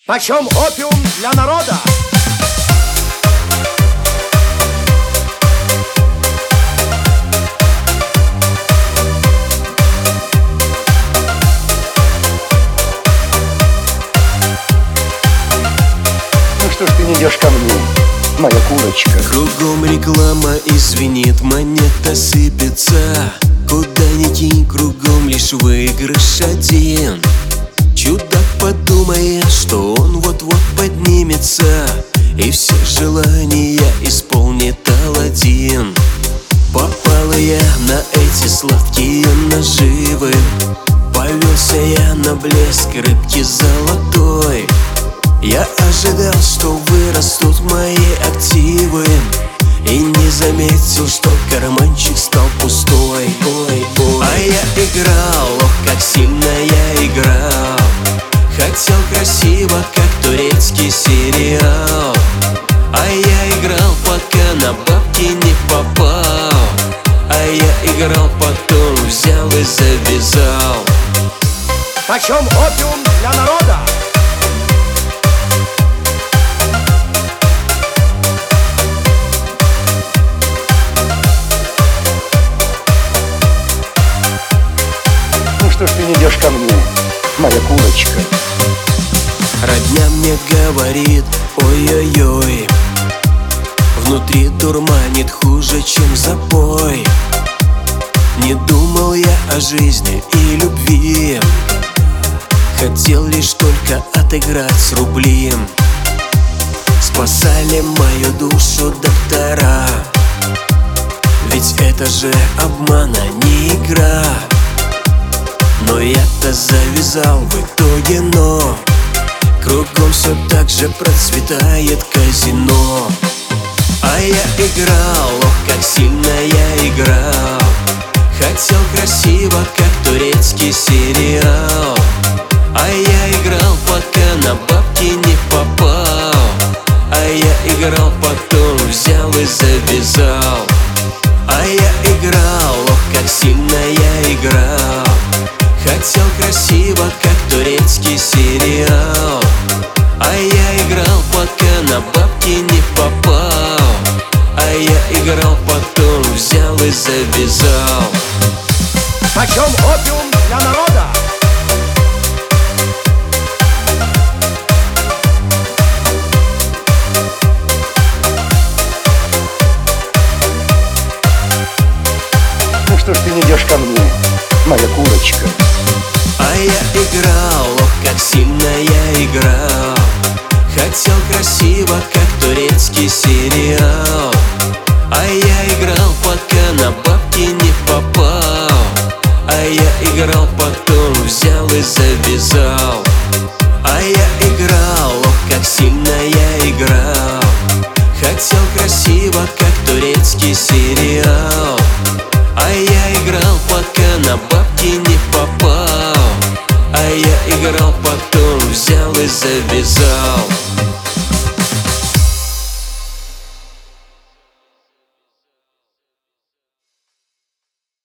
Почем опиум для народа? Ну что ж ты не идешь ко мне, моя курочка? Кругом реклама и звенит, монета сыпется. Куда ни кинь, кругом лишь выигрыш один. Чудак подумает, что он вот-вот поднимется и все желания исполнит Аладдин. Попала я на эти сладкие наживы, повелся я на блеск рыбки золотой. Я ожидал, что вырастут мои активы, и не заметил, что карманчик стал пустой. А я играл, ох, как сильно я играл. Хотел красиво, как турецкий сериал. А я играл, пока на бабки не попал. А я играл, потом взял и завязал. Почем опиум для народа? Ну что ж ты не идешь ко мне, моя курочка? Родня мне говорит, ой-ой-ой, внутри дурманит хуже, чем запой. Не думал я о жизни и любви, хотел лишь только отыграть рубли. Спасали мою душу доктора, ведь это же обман, а не игра. Но я-то завязал в итоге, но кругом все так же процветает казино. А я играл, ох, как сильно я играл. Хотел красиво, как турецкий сериал. А я играл, пока на бабки не попал. А я играл, потом взял и завязал. А я играл, ох, как сильно я играл. Хотел красиво, как турецкий сериал. А я играл, пока на бабки не попал. А я играл, потом взял и завязал. Почем опиум для народа? Ну что ж ты не идешь ко мне, моя курочка? А я играл, ох, как сильно я играл. Хотел красиво, как турецкий сериал. А я играл, пока на бабки не попал. А я играл, потом взял и завязал. А я играл, ох, как сильно я играл. Хотел красиво, как турецкий сериал. А я играл, пока на бабки не попал. А я играл, пока